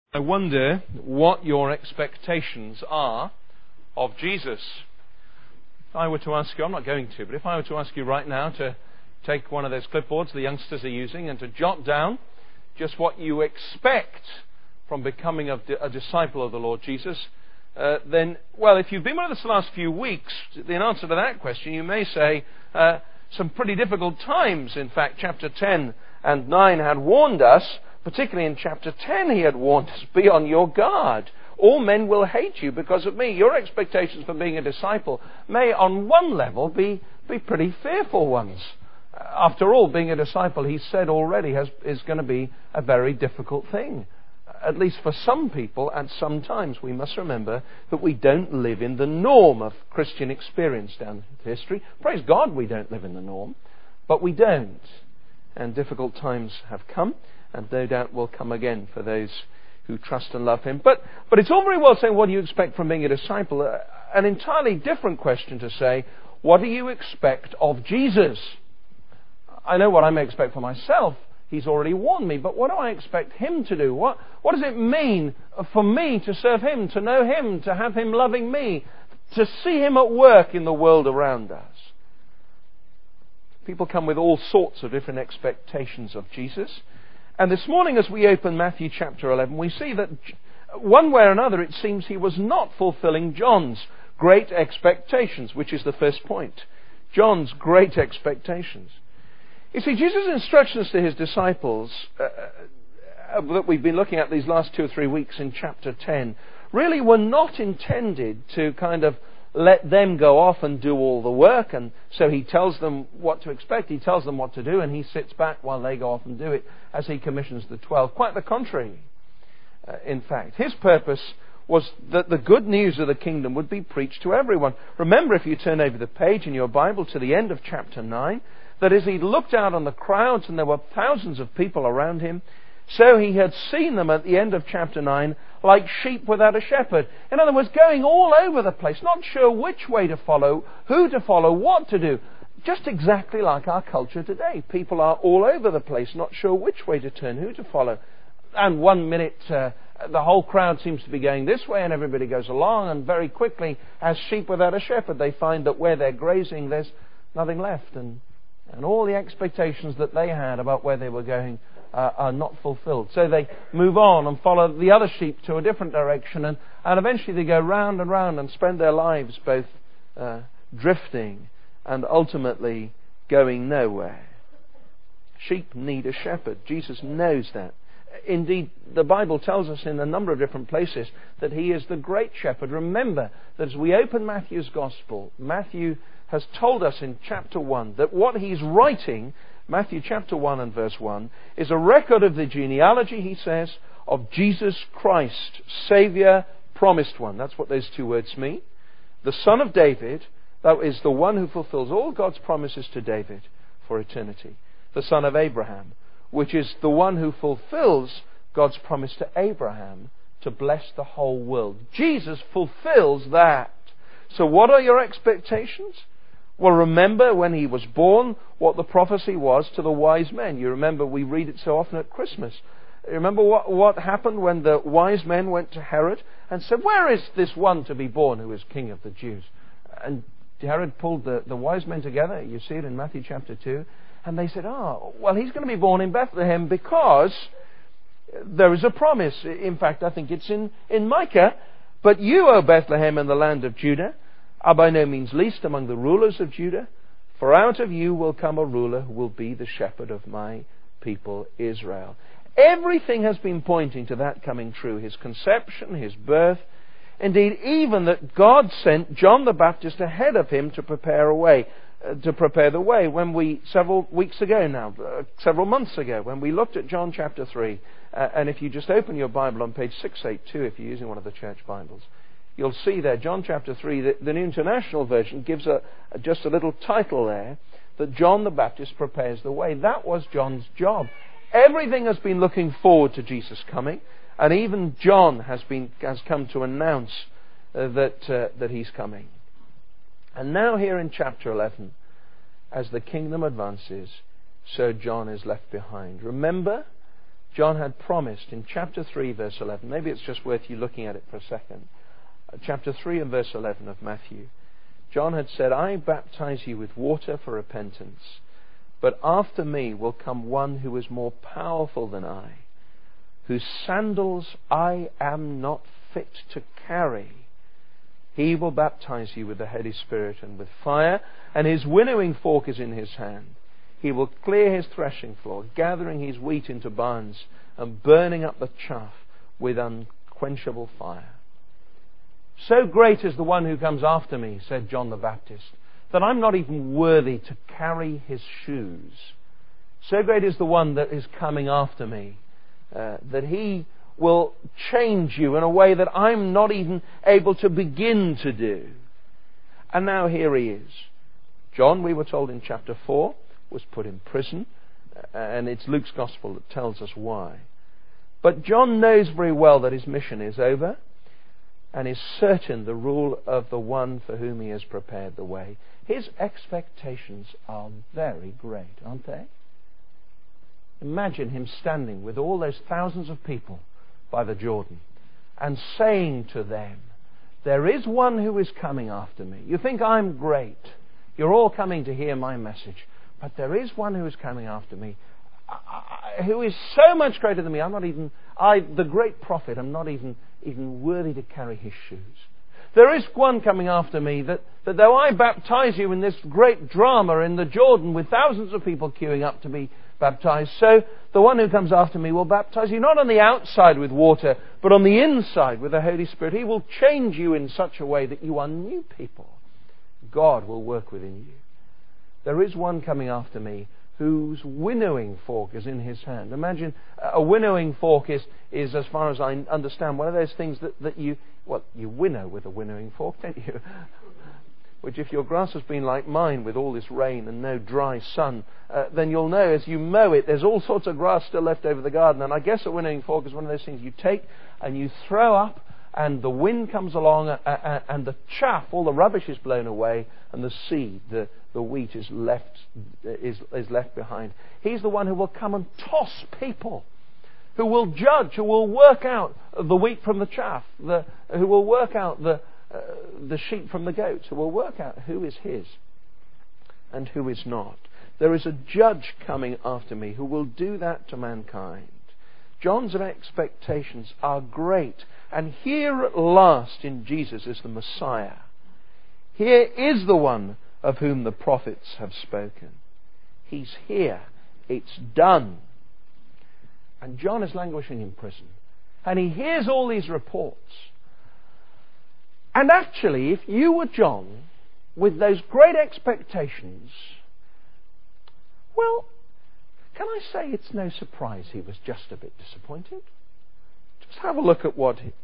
I wonder what your expectations are of Jesus. If I were to ask you, I'm not going to, but if I were to ask you right now to take one of those clipboards the youngsters are using and to jot down just what you expect from becoming a disciple of the Lord Jesus, then, well, if you've been with us the last few weeks, in answer to that question, you may say some pretty difficult times. In fact, chapter 10 and 9 had warned us. Particularly in chapter 10, he had warned us, be on your guard. All men will hate you because of me. Your expectations for being a disciple may, on one level, be pretty fearful ones. After all, being a disciple, he said already, is going to be a very difficult thing. At least for some people, at some times. We must remember that we don't live in the norm of Christian experience down history. Praise God we don't live in the norm, but we don't. And difficult times have come, and no doubt will come again for those who trust and love him. But it's all very well saying, what do you expect from being a disciple? An entirely different question to say, what do you expect of Jesus? I know what I may expect for myself. He's already warned me. But what do I expect him to do? What does it mean for me to serve him, to know him, to have him loving me, to see him at work in the world around us? People come with all sorts of different expectations of Jesus. And this morning, as we open Matthew chapter 11, we see that one way or another, it seems he was not fulfilling John's great expectations, which is the first point. John's great expectations. You see, Jesus' instructions to his disciples that we've been looking at these last 2 or 3 weeks in chapter 10 really were not intended to kind of let them go off and do all the work, and so he tells them what to expect, he tells them what to do, and he sits back while they go off and do it as he commissions the 12. Quite the contrary, in fact. His purpose was that the good news of the kingdom would be preached to everyone. Remember, if you turn over the page in your Bible to the end of chapter 9, that as he looked out on the crowds, and there were thousands of people around him, so he had seen them at the end of chapter 9 like sheep without a shepherd. In other words, going all over the place, not sure which way to follow, who to follow, what to do. Just exactly like our culture today. People are all over the place, not sure which way to turn, who to follow. And one minute the whole crowd seems to be going this way and everybody goes along, and very quickly, as sheep without a shepherd, they find that where they're grazing there's nothing left, and all the expectations that they had about where they were going are not fulfilled. So they move on and follow the other sheep to a different direction, and eventually they go round and round and spend their lives both drifting and ultimately going nowhere. Sheep need a shepherd. Jesus knows that. Indeed, the Bible tells us in a number of different places that he is the great shepherd. Remember that as we open Matthew's Gospel, Matthew has told us in chapter 1 that what he's writing, Matthew chapter 1 and verse 1, is a record of the genealogy, he says, of Jesus Christ, Saviour, promised one. That's what those two words mean. The son of David, that is the one who fulfills all God's promises to David for eternity. The son of Abraham, which is the one who fulfills God's promise to Abraham to bless the whole world. Jesus fulfills that. So what are your expectations? Well, remember when he was born, what the prophecy was to the wise men. You remember we read it so often at Christmas. Remember what happened when the wise men went to Herod and said, where is this one to be born who is king of the Jews? And Herod pulled the wise men together. You see it in Matthew chapter 2. And they said, well, he's going to be born in Bethlehem because there is a promise. In fact, I think it's in Micah. But you, O Bethlehem, in the land of Judah, are by no means least among the rulers of Judah, for out of you will come a ruler who will be the shepherd of my people Israel. Everything has been pointing to that coming true. His conception, his birth. Indeed, even that God sent John the Baptist ahead of him to prepare the way. When we, several weeks ago now, several months ago, when we looked at John chapter 3, and if you just open your Bible on page 682, if you're using one of the church Bibles, you'll see there, John chapter 3, the New International Version gives just a little title there, that John the Baptist prepares the way. That was John's job. Everything has been looking forward to Jesus coming, and even John has come to announce that he's coming. And now here in chapter 11, as the kingdom advances, so John is left behind. Remember John had promised in chapter 3, verse 11. Maybe it's just worth you looking at it for a second. Chapter 3 and verse 11 of Matthew. John had said, I baptize you with water for repentance, but after me will come one who is more powerful than I, whose sandals I am not fit to carry. He will baptize you with the Holy Spirit and with fire, and his winnowing fork is in his hand. He will clear his threshing floor, gathering his wheat into barns and burning up the chaff with unquenchable fire. So great is the one who comes after me, said John the Baptist, that I'm not even worthy to carry his shoes. So great is the one that is coming after me, that he will change you in a way that I'm not even able to begin to do. And now here he is. John, we were told in chapter 4, was put in prison, and it's Luke's Gospel that tells us why. But John knows very well that his mission is over, and is certain the rule of the one for whom he has prepared the way. His expectations are very great, aren't they? Imagine him standing with all those thousands of people by the Jordan and saying to them, there is one who is coming after me. You think I'm great. You're all coming to hear my message. But there is one who is coming after me, who is so much greater than me. The great prophet, I'm not even worthy to carry his shoes. There is one coming after me that though I baptize you in this great drama in the Jordan with thousands of people queuing up to be baptized, so the one who comes after me will baptize you not on the outside with water, but on the inside with the Holy Spirit. He will change you in such a way that you are new people. God will work within you. There is one coming after me whose winnowing fork is in his hand. Imagine a winnowing fork is, as far as I understand, one of those things that you winnow with a winnowing fork, don't you? Which, if your grass has been like mine with all this rain and no dry sun, then you'll know as you mow it, there's all sorts of grass still left over the garden. And I guess a winnowing fork is one of those things you take and you throw up, and the wind comes along, and the chaff, all the rubbish is blown away, and the seed, the wheat is left behind. He's the one who will come and toss people, who will judge, who will work out the wheat from the chaff, who will work out the sheep from the goats, who will work out who is his and who is not. There is a judge coming after me who will do that to mankind. John's expectations are great. And here at last in Jesus is the Messiah. Here is the one of whom the prophets have spoken. He's here. It's done. And John is languishing in prison. And he hears all these reports. And actually, if you were John, with those great expectations, well, can I say it's no surprise he was just a bit disappointed? Just have a look at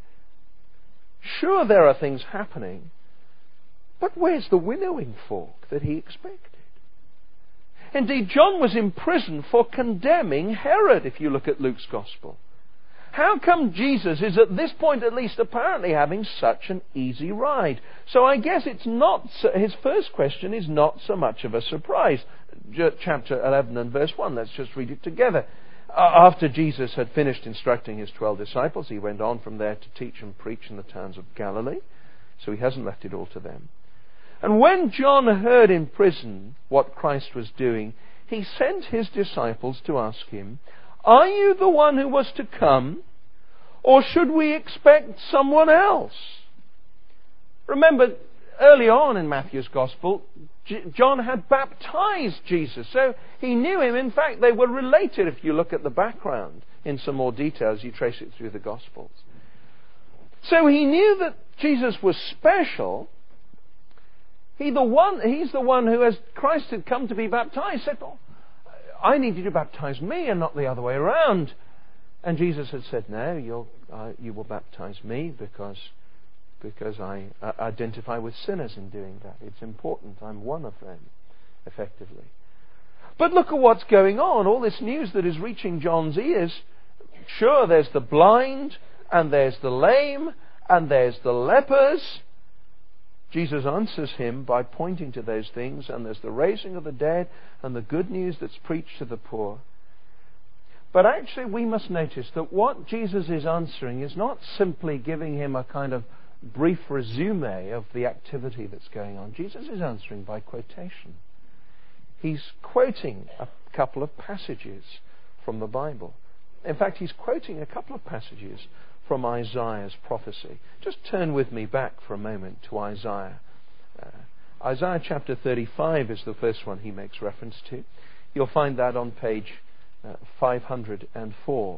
Sure, there are things happening, but where's the winnowing fork that he expected? Indeed, John was in prison for condemning Herod, if you look at Luke's Gospel. How come Jesus is at this point at least apparently having such an easy ride? So I guess it's not, his first question is not so much of a surprise. Chapter 11 and verse 1, let's just read it together. After Jesus had finished instructing his 12 disciples, he went on from there to teach and preach in the towns of Galilee. So he hasn't left it all to them. And when John heard in prison what Christ was doing, he sent his disciples to ask him, are you the one who was to come, or should we expect someone else? Remember, early on in Matthew's Gospel, John had baptized Jesus, so he knew him. In fact, they were related if you look at the background in some more detail as you trace it through the Gospels. So he knew that Jesus was special. He's the one who, as Christ had come to be baptized, said, I need you to baptize me and not the other way around. And Jesus had said, no, you will baptize me because I identify with sinners in doing that. It's important. I'm one of them, effectively. But look at what's going on. All this news that is reaching John's ears. Sure, there's the blind, and there's the lame, and there's the lepers. Jesus answers him by pointing to those things, and there's the raising of the dead, and the good news that's preached to the poor. But actually we must notice that what Jesus is answering is not simply giving him a kind of brief resume of the activity that's going on. Jesus is answering by quotation. He's quoting a couple of passages from the Bible. In fact, he's quoting a couple of passages from Isaiah's prophecy. Just turn with me back for a moment to Isaiah. Isaiah chapter 35 is the first one he makes reference to. You'll find that on page 504.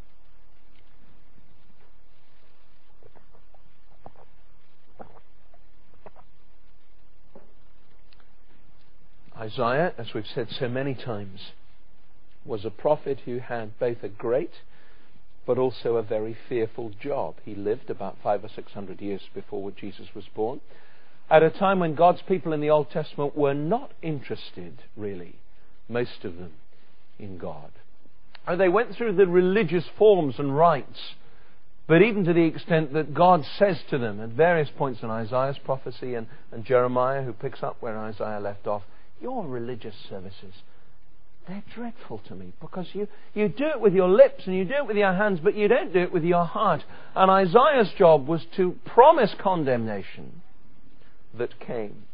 Isaiah, as we've said so many times, was a prophet who had both a great but also a very fearful job. He lived about 500 or 600 years before Jesus was born, at a time when God's people in the Old Testament were not interested, really, most of them, in God. And they went through the religious forms and rites, but even to the extent that God says to them at various points in Isaiah's prophecy and Jeremiah, who picks up where Isaiah left off, your religious services, they're dreadful to me, because you do it with your lips and you do it with your hands, but you don't do it with your heart. And Isaiah's job was to promise condemnation that came,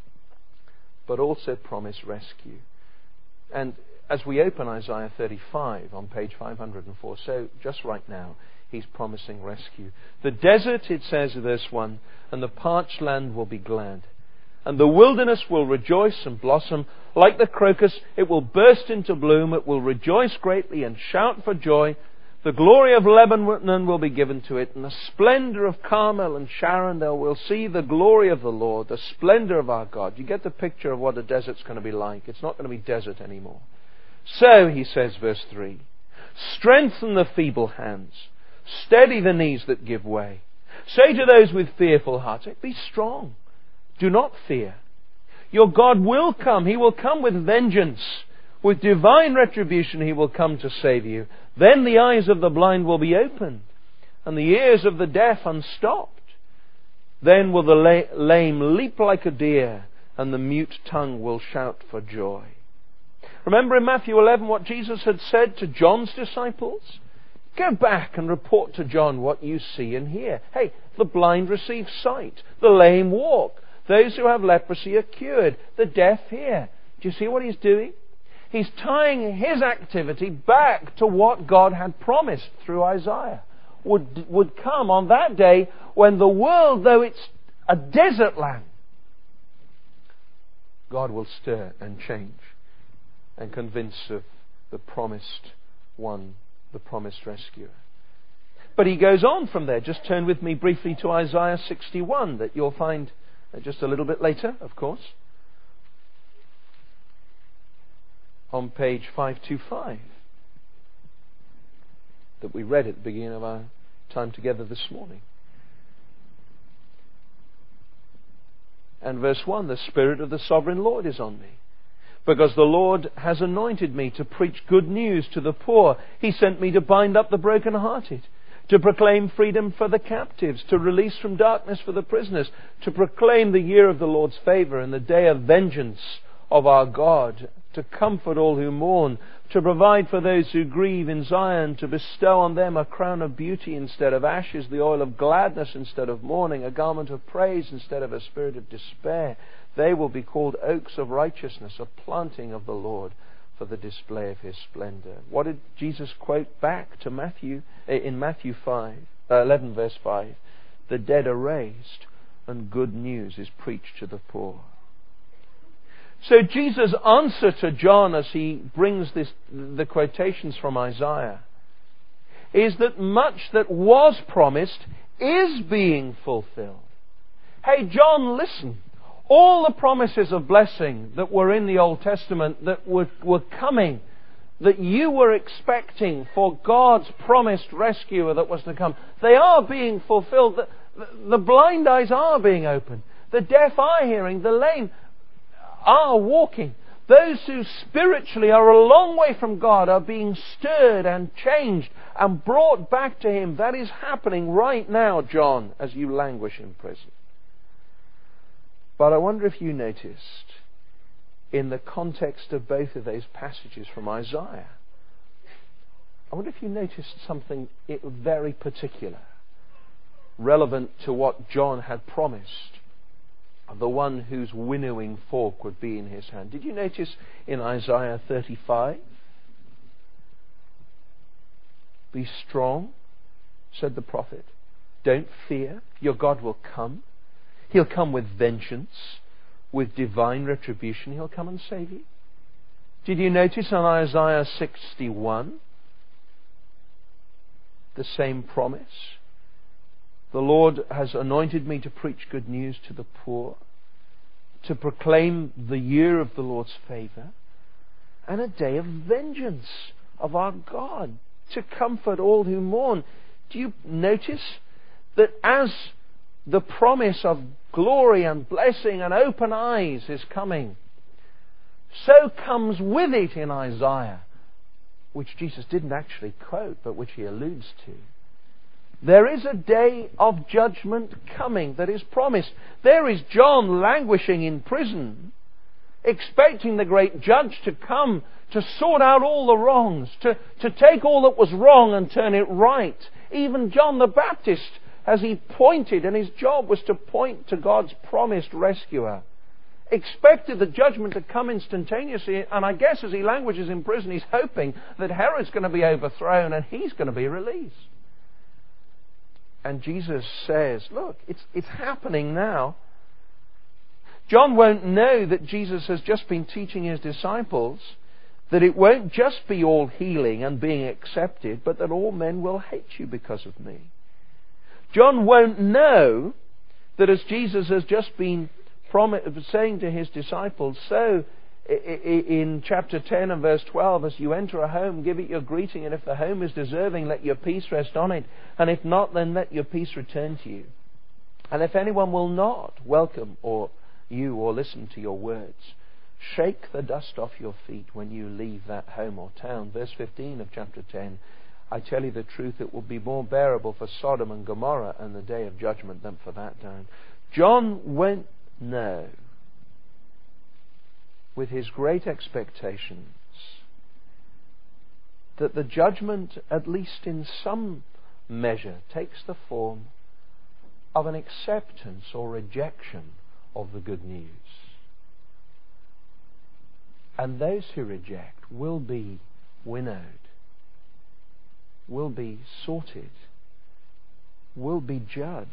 but also promise rescue. And as we open Isaiah 35 on page 504, so just right now, he's promising rescue. The desert, it says, verse 1, and the parched land will be glad. And the wilderness will rejoice and blossom. Like the crocus, it will burst into bloom. It will rejoice greatly and shout for joy. The glory of Lebanon will be given to it, and the splendor of Carmel and Sharon. They will see the glory of the Lord, the splendor of our God. You get the picture of what the desert's going to be like. It's not going to be desert anymore. So, he says, verse 3, strengthen the feeble hands. Steady the knees that give way. Say to those with fearful hearts, be strong. Do not fear. Your God will come. He will come with vengeance. With divine retribution He will come to save you. Then the eyes of the blind will be opened, and the ears of the deaf unstopped. Then will the lame leap like a deer, and the mute tongue will shout for joy. Remember in Matthew 11 what Jesus had said to John's disciples? Go back and report to John what you see and hear. Hey, the blind receive sight. The lame walk. Those who have leprosy are cured. The deaf hear. Do you see what He's doing? He's tying His activity back to what God had promised through Isaiah would come on that day when the world, though it's a desert land, God will stir and change and convince of the promised one, the promised rescuer. But He goes on from there. Just turn with me briefly to Isaiah 61 that you'll find just a little bit later, of course, on page 525 that we read at the beginning of our time together this morning. And verse 1, the Spirit of the Sovereign Lord is on me, because the Lord has anointed me to preach good news to the poor. He sent me to bind up the brokenhearted, to proclaim freedom for the captives, to release from darkness for the prisoners, to proclaim the year of the Lord's favour and the day of vengeance of our God, to comfort all who mourn, to provide for those who grieve in Zion, to bestow on them a crown of beauty instead of ashes, the oil of gladness instead of mourning, a garment of praise instead of a spirit of despair. They will be called oaks of righteousness, a planting of the Lord for the display of His splendour. What did Jesus quote back to Matthew in Matthew 11 verse 5? The dead are raised and good news is preached to the poor. So Jesus' answer to John as he brings the quotations from Isaiah is that much that was promised is being fulfilled. Hey John, listen. All the promises of blessing that were in the Old Testament that were coming, that you were expecting for God's promised rescuer that was to come, they are being fulfilled. The blind eyes are being opened. The deaf are hearing. The lame are walking. Those who spiritually are a long way from God are being stirred and changed and brought back to Him. That is happening right now, John, as you languish in prison. But I wonder if you noticed, in the context of both of those passages from Isaiah, I wonder if you noticed something very particular, relevant to what John had promised, of the one whose winnowing fork would be in his hand. Did you notice in Isaiah 35? Be strong, said the prophet. Don't fear. Your God will come. He'll come with vengeance, with divine retribution. He'll come and save you. Did you notice in Isaiah 61 the same promise? The Lord has anointed me to preach good news to the poor, to proclaim the year of the Lord's favour, and a day of vengeance of our God, to comfort all who mourn. Do you notice that as the promise of glory and blessing and open eyes is coming, so comes with it in Isaiah, which Jesus didn't actually quote, but which he alludes to, there is a day of judgment coming that is promised. There is John languishing in prison, expecting the great judge to come to sort out all the wrongs, to take all that was wrong and turn it right. Even John the Baptist, as he pointed, and his job was to point to God's promised rescuer, expected the judgment to come instantaneously, and I guess as he languishes in prison, he's hoping that Herod's going to be overthrown and he's going to be released. And Jesus says, look, it's happening now. John won't know that Jesus has just been teaching his disciples that it won't just be all healing and being accepted, but that all men will hate you because of me. John won't know that as Jesus has just been saying to his disciples, so in chapter 10 and verse 12, as you enter a home, give it your greeting, and if the home is deserving, let your peace rest on it, and if not, then let your peace return to you. And if anyone will not welcome you or listen to your words, shake the dust off your feet when you leave that home or town. Verse 15 of chapter 10, I tell you the truth, it will be more bearable for Sodom and Gomorrah and the day of judgment than for that town. John won't know, with his great expectations, that the judgment, at least in some measure, takes the form of an acceptance or rejection of the good news. And those who reject will be winnowed, will be sorted, will be judged.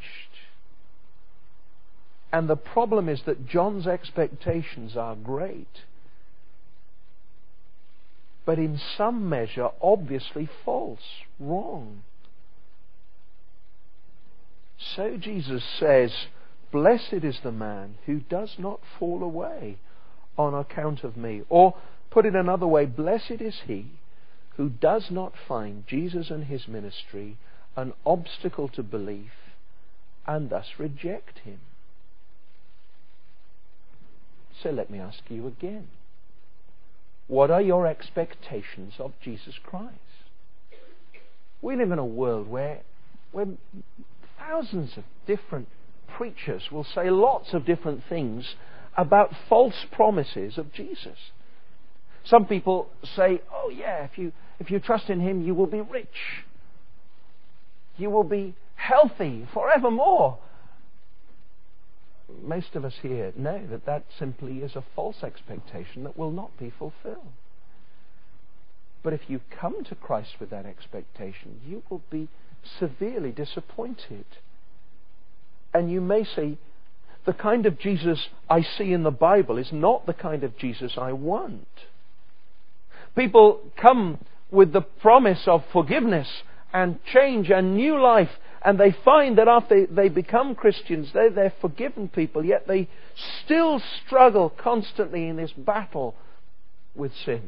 And the problem is that John's expectations are great, but in some measure obviously false, wrong. So Jesus says, blessed is the man who does not fall away on account of me. Or, put it another way, blessed is he who does not find Jesus and his ministry an obstacle to belief and thus reject him. So let me ask you again. What are your expectations of Jesus Christ? We live in a world where thousands of different preachers will say lots of different things about false promises of Jesus. Some people say, oh yeah, if you trust in him, you will be rich. You will be healthy forevermore. Most of us here know that simply is a false expectation that will not be fulfilled. But if you come to Christ with that expectation, you will be severely disappointed. And you may say, the kind of Jesus I see in the Bible is not the kind of Jesus I want. People come with the promise of forgiveness and change and new life, and they find that after they become Christians, they're forgiven people, yet they still struggle constantly in this battle with sin.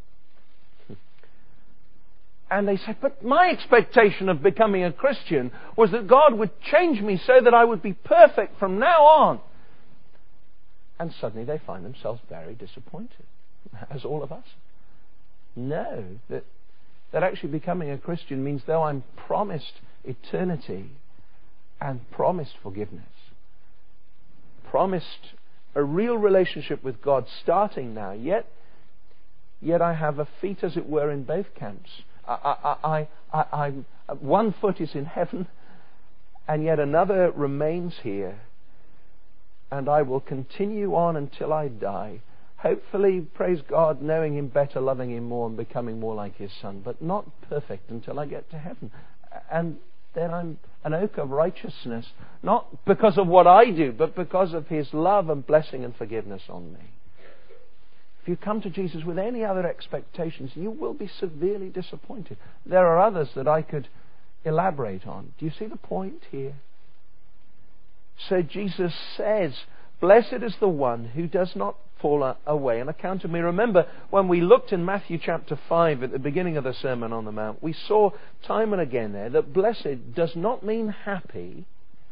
And they say, but my expectation of becoming a Christian was that God would change me so that I would be perfect from now on. And suddenly they find themselves very disappointed, as all of us. No, that actually becoming a Christian means though I'm promised eternity and promised forgiveness, promised a real relationship with God starting now, yet I have a feet, as it were, in both camps. One foot is in heaven, and yet another remains here. And I will continue on until I die. Hopefully, praise God, knowing Him better, loving Him more, and becoming more like His Son. But not perfect until I get to heaven. And then I'm an oak of righteousness. Not because of what I do, but because of His love and blessing and forgiveness on me. If you come to Jesus with any other expectations, you will be severely disappointed. There are others that I could elaborate on. Do you see the point here? So Jesus says, blessed is the one who does not fall away on account of me. Remember, when we looked in Matthew chapter 5 at the beginning of the Sermon on the Mount, we saw time and again there that blessed does not mean happy.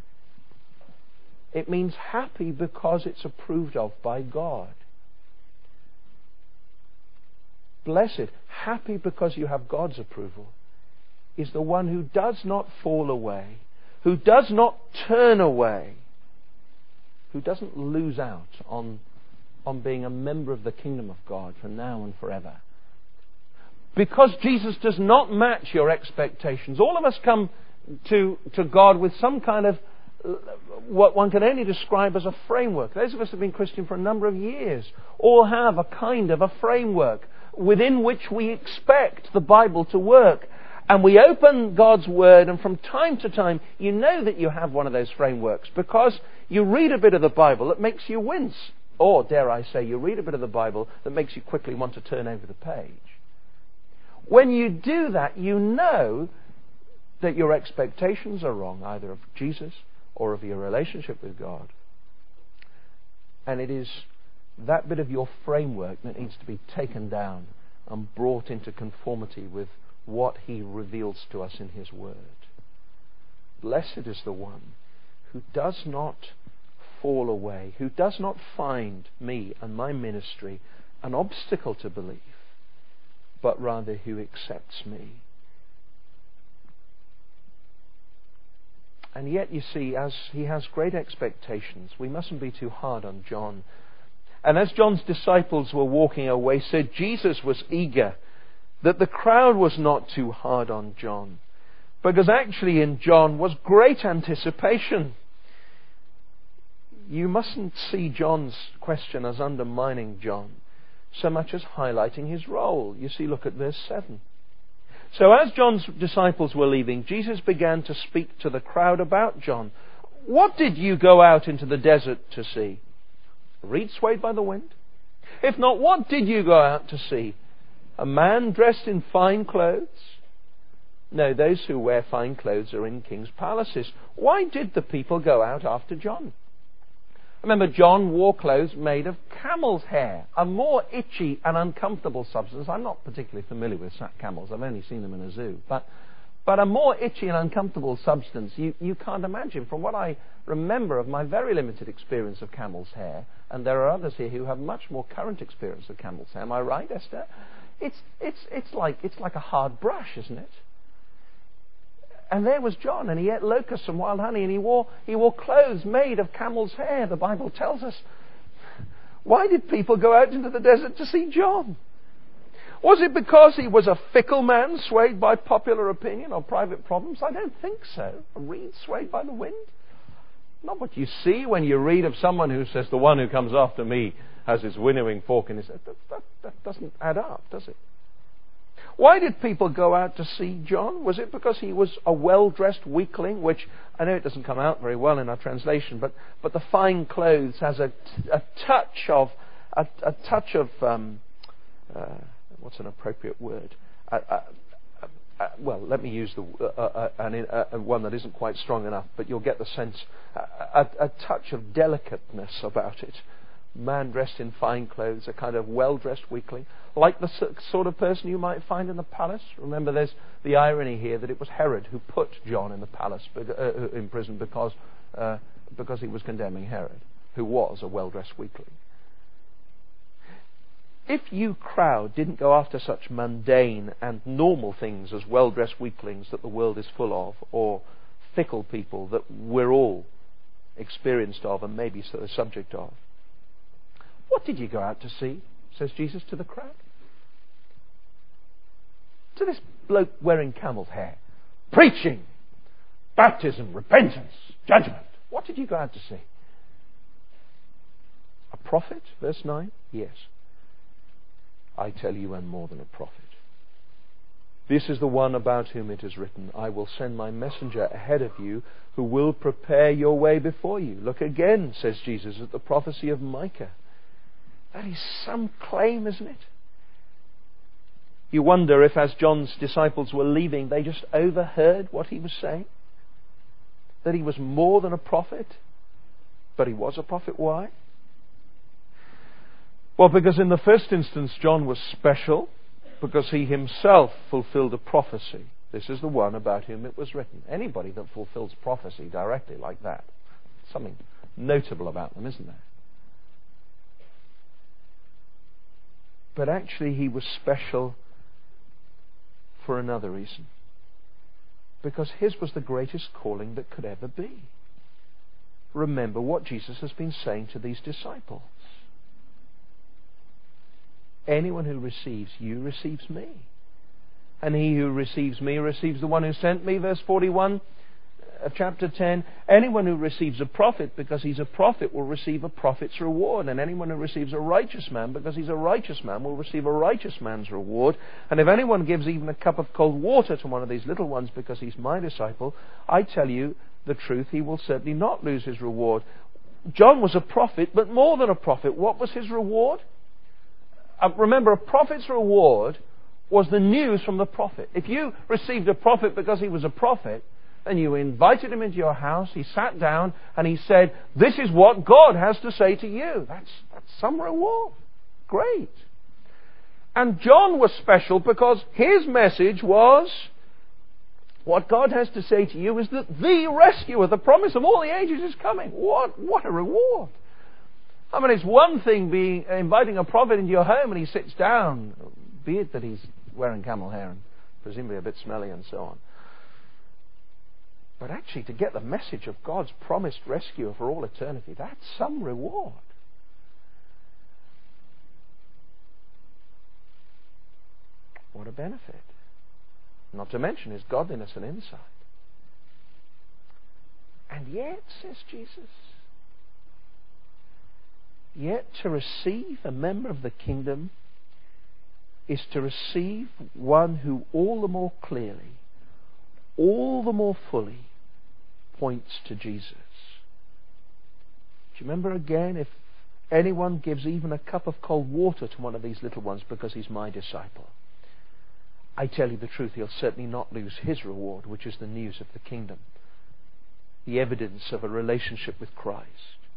It means happy because it's approved of by God. Blessed, happy because you have God's approval, is the one who does not fall away, who does not turn away, who doesn't lose out on being a member of the kingdom of God for now and forever. Because Jesus does not match your expectations. All of us come to God with some kind of what one can only describe as a framework. Those of us who have been Christian for a number of years all have a kind of a framework within which we expect the Bible to work. And we open God's Word, and from time to time, you know that you have one of those frameworks because you read a bit of the Bible that makes you wince. Or, dare I say, you read a bit of the Bible that makes you quickly want to turn over the page. When you do that, you know that your expectations are wrong, either of Jesus or of your relationship with God. And it is that bit of your framework that needs to be taken down and brought into conformity with what He reveals to us in His Word. Blessed is the one who does not fall away, who does not find me and my ministry an obstacle to belief, but rather who accepts me. And yet, you see, as he has great expectations, we mustn't be too hard on John. And as John's disciples were walking away, so Jesus was eager that the crowd was not too hard on John. Because actually in John was great anticipation. You mustn't see John's question as undermining John so much as highlighting his role. You see, look at verse 7. So as John's disciples were leaving, Jesus began to speak to the crowd about John. What did you go out into the desert to see? A reed swayed by the wind? If not, what did you go out to see? A man dressed in fine clothes? No, those who wear fine clothes are in king's palaces. Why did the people go out after John? Remember, John wore clothes made of camel's hair, a more itchy and uncomfortable substance. I'm not particularly familiar with camels. I've only seen them in a zoo. But a more itchy and uncomfortable substance you can't imagine. From what I remember of my very limited experience of camel's hair, and there are others here who have much more current experience of camel's hair. Am I right, Esther? It's like a hard brush, isn't it? And there was John, and he ate locusts and wild honey, and he wore clothes made of camel's hair, the Bible tells us. Why did people go out into the desert to see John? Was it because he was a fickle man swayed by popular opinion or private problems? I don't think so. A reed swayed by the wind? Not what you see when you read of someone who says, the one who comes after me has his winnowing fork in his head. That doesn't add up, does it? Why did people go out to see John? Was it because he was a well-dressed weakling, which I know it doesn't come out very well in our translation, but the fine clothes has a touch of what's an appropriate word? Well, let me use one that isn't quite strong enough, but you'll get the sense. A touch of delicateness about it. Man dressed in fine clothes, a kind of well-dressed weakling, like the sort of person you might find in the palace. Remember, there's the irony here that it was Herod who put John in the palace, in prison, because he was condemning Herod, who was a well-dressed weakling. If you crowd didn't go after such mundane and normal things as well-dressed weaklings that the world is full of, or fickle people that we're all experienced of and maybe the subject of, what did you go out to see? Says Jesus to the crowd. to this bloke wearing camel's hair, preaching baptism, repentance, judgment. What did you go out to see? A prophet? Verse 9? Yes. I tell you, and more than a prophet. This is the one about whom it is written, I will send my messenger ahead of you who will prepare your way before you. Look again, says Jesus, at the prophecy of Micah. That is some claim, isn't it? You wonder if, as John's disciples were leaving, they just overheard what he was saying. That he was more than a prophet. But he was a prophet. Why? Well, because in the first instance, John was special, because he himself fulfilled a prophecy. This is the one about whom it was written. Anybody that fulfills prophecy directly like that, something notable about them, isn't there? But actually he was special for another reason. Because his was the greatest calling that could ever be. Remember what Jesus has been saying to these disciples. Anyone who receives you receives me. And he who receives me receives the one who sent me. Verse 41 of chapter 10. Anyone who receives a prophet because he's a prophet will receive a prophet's reward. And anyone who receives a righteous man because he's a righteous man will receive a righteous man's reward. And if anyone gives even a cup of cold water to one of these little ones because he's my disciple, I tell you the truth, he will certainly not lose his reward. John was a prophet, but more than a prophet. What was his reward? Remember, a prophet's reward was the news from the prophet. If you received a prophet because he was a prophet, then you invited him into your house, he sat down, and he said, this is what God has to say to you. That's some reward. Great. And John was special because his message was, what God has to say to you is that the rescuer, the promise of all the ages is coming. What a reward. I mean, it's one thing inviting a prophet into your home and he sits down, be it that he's wearing camel hair and presumably a bit smelly and so on. But actually to get the message of God's promised rescuer for all eternity, that's some reward. What a benefit. Not to mention his godliness and insight. And yet, says Jesus, yet to receive a member of the kingdom is to receive one who all the more clearly, all the more fully points to Jesus. Do you remember again, if anyone gives even a cup of cold water to one of these little ones because he's my disciple, I tell you the truth, he'll certainly not lose his reward, which is the news of the kingdom, the evidence of a relationship with Christ.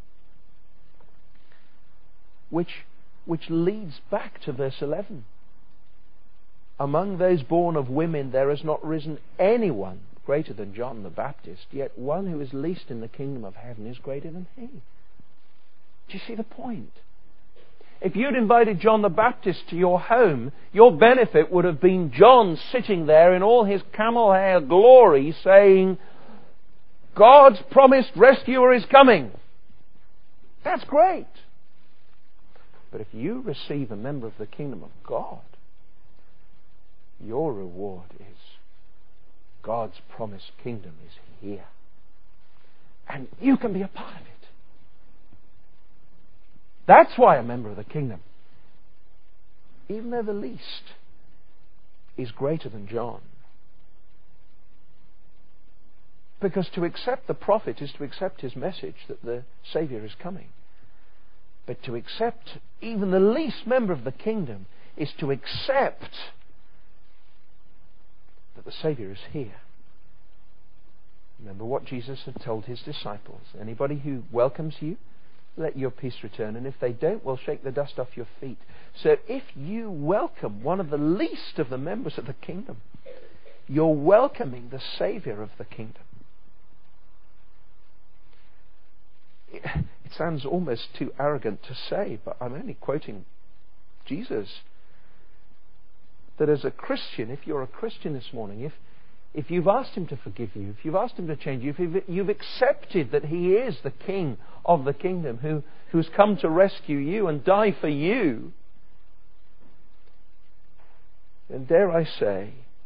Which leads back to verse 11. Among those born of women there has not risen anyone greater than John the Baptist, yet one who is least in the kingdom of heaven is greater than he. Do you see the point? If you'd invited John the Baptist to your home, your benefit would have been John sitting there in all his camel hair glory saying, God's promised rescuer is coming. That's great. But if you receive a member of the kingdom of God, your reward is God's promised kingdom is here. And you can be a part of it. That's why a member of the kingdom, even though the least, is greater than John. Because to accept the prophet is to accept his message that the Saviour is coming. But to accept even the least member of the kingdom is to accept that the Saviour is here. Remember what Jesus had told his disciples. Anybody who welcomes you, let your peace return. And if they don't, we'll shake the dust off your feet. So if you welcome one of the least of the members of the kingdom, you're welcoming the Saviour of the kingdom. It sounds almost too arrogant to say, but I'm only quoting Jesus. That as a Christian, if you're a Christian this morning, if you've asked him to forgive you, if you've asked him to change you, if you've accepted that he is the King of the kingdom who's come to rescue you and die for you, then dare I say,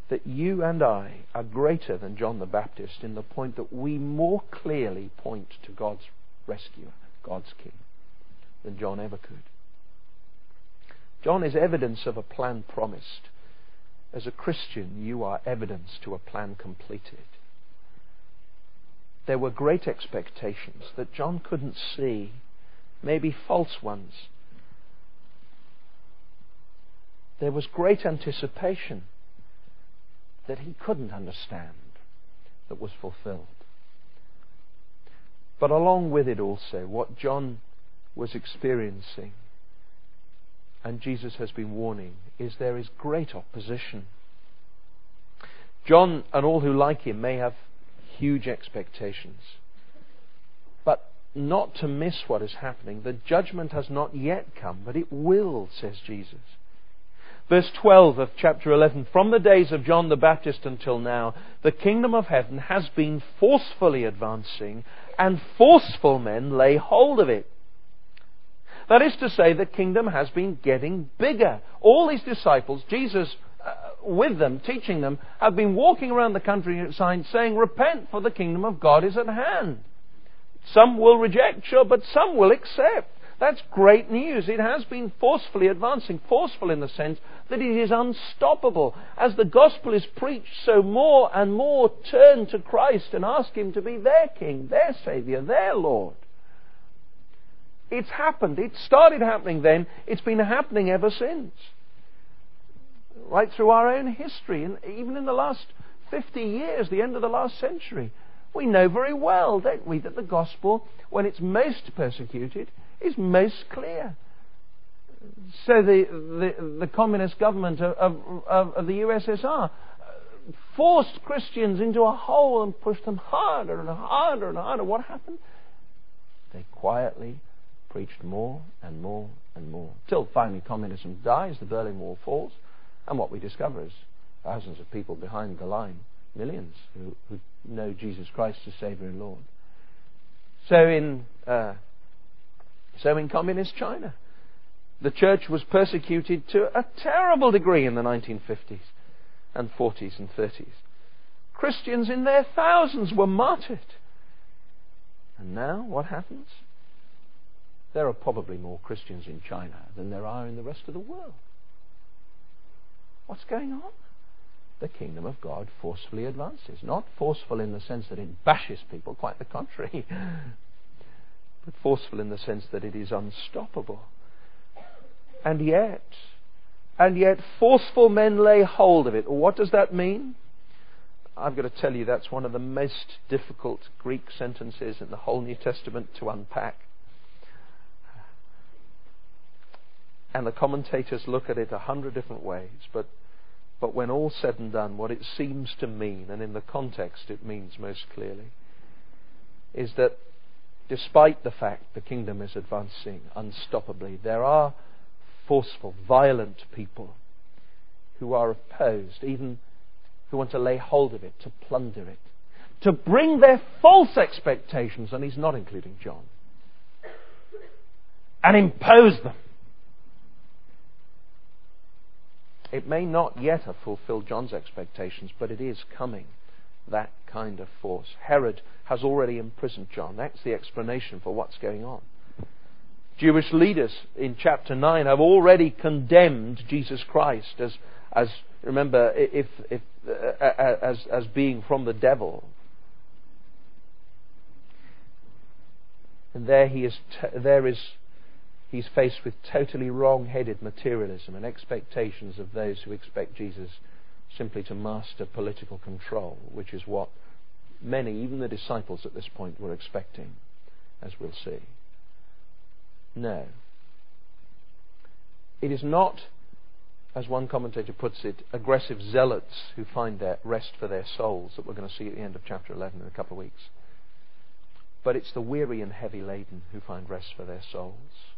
that you and I are greater than John the Baptist in the point that we more clearly point to God's rescuer, God's King, than John ever could. John is evidence of a plan promised. As a Christian, you are evidence to a plan completed. There were great expectations that John couldn't see, maybe false ones. There was great anticipation that he couldn't understand that was fulfilled. But along with it also, what John was experiencing, and Jesus has been warning, is there is great opposition. John and all who like him may have huge expectations, but not to miss what is happening. The judgment has not yet come, but it will, says Jesus. Verse 12 of chapter 11, from the days of John the Baptist until now, the kingdom of heaven has been forcefully advancing, and forceful men lay hold of it. That is to say, the kingdom has been getting bigger. All these disciples, Jesus with them, teaching them, have been walking around the countryside saying, repent, for the kingdom of God is at hand. Some will reject, sure, but some will accept. That's great news. It has been forcefully advancing. Forceful in the sense that it is unstoppable. As the gospel is preached, so more and more turn to Christ and ask Him to be their King, their Saviour, their Lord. It's happened. It started happening then. It's been happening ever since. Right through our own history, and even in the last 50 years, the end of the last century. We know very well, don't we, that the gospel, when it's most persecuted, is most clear. So the communist government of the USSR forced Christians into a hole and pushed them harder and harder and harder. What happened? They quietly preached more and more and more, till finally communism dies, the Berlin Wall falls, and what we discover is thousands of people behind the line, millions who know Jesus Christ as Saviour and Lord. So in communist China, the church was persecuted to a terrible degree in the 1950s and 40s and 30s. Christians in their thousands were martyred. And now, what happens? There are probably more Christians in China than there are in the rest of the world. What's going on? The kingdom of God forcefully advances. Not forceful in the sense that it bashes people, quite the contrary. But forceful in the sense that it is unstoppable. And yet forceful men lay hold of it. What does that mean? I've got to tell you, that's one of the most difficult Greek sentences in the whole New Testament to unpack. And the commentators look at it 100 different ways, but when all's said and done, what it seems to mean, and in the context it means most clearly, is that despite the fact the kingdom is advancing unstoppably, there are forceful, violent people who are opposed, even who want to lay hold of it, to plunder it, to bring their false expectations, and he's not including John, and impose them. It may not yet have fulfilled John's expectations, but it is coming, that kind of force. Herod has already imprisoned John. That's the explanation for what's going on. Jewish leaders in chapter 9 have already condemned Jesus Christ as remember, as being from the devil. And he's faced with totally wrong-headed materialism and expectations of those who expect Jesus simply to master political control, which is what many, even the disciples at this point, were expecting, as we'll see. No. It is not, as one commentator puts it, aggressive zealots who find their rest for their souls that we're going to see at the end of chapter 11 in a couple of weeks. But it's the weary and heavy laden who find rest for their souls.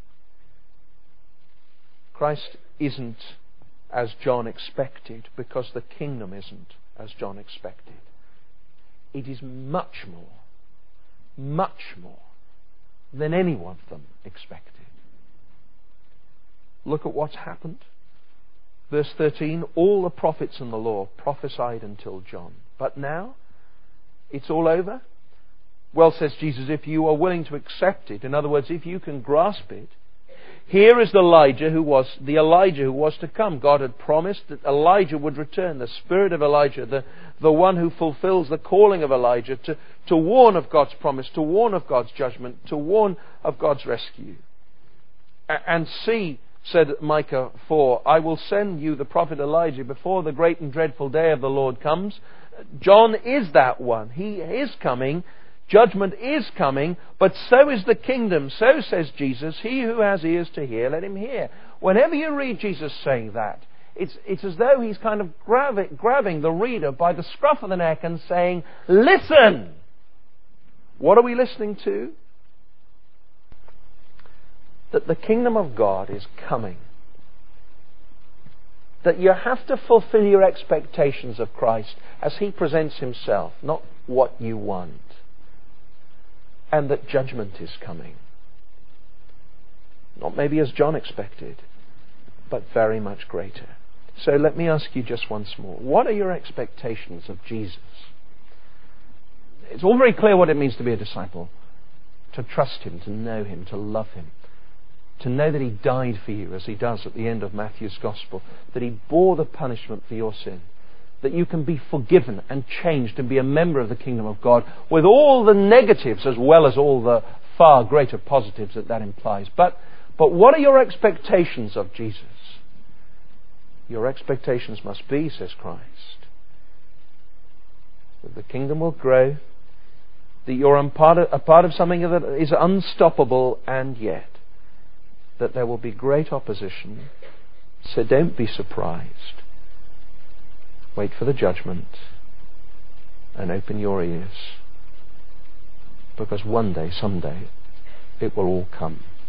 Christ isn't as John expected because the kingdom isn't as John expected. It is much more than any one of them expected. Look at what's happened. Verse 13, all the prophets and the law prophesied until John. But now, it's all over? Well, says Jesus, if you are willing to accept it, in other words, if you can grasp it, here is the Elijah who was to come. God had promised that Elijah would return, the spirit of Elijah, the one who fulfills the calling of Elijah to warn of God's promise, to warn of God's judgment, to warn of God's rescue. And see, said Micah 4, I will send you the prophet Elijah before the great and dreadful day of the Lord comes. John is that one. He is coming. Judgment is coming, but so is the kingdom. So says Jesus, he who has ears to hear, let him hear. Whenever you read Jesus saying that, it's as though he's kind of grabbing the reader by the scruff of the neck and saying, listen! What are we listening to? That the kingdom of God is coming. That you have to fulfill your expectations of Christ as he presents himself, not what you want. And that judgment is coming. Not maybe as John expected, but very much greater. So let me ask you just once more. What are your expectations of Jesus? It's all very clear what it means to be a disciple. To trust him, to know him, to love him. To know that he died for you, as he does at the end of Matthew's Gospel. That he bore the punishment for your sin. That you can be forgiven and changed and be a member of the kingdom of God with all the negatives as well as all the far greater positives that implies. But what are your expectations of Jesus? Your expectations must be, says Christ, that the kingdom will grow, that you're a part of something that is unstoppable, and yet that there will be great opposition. So don't be surprised. Wait for the judgment and open your ears, because one day, someday, it will all come.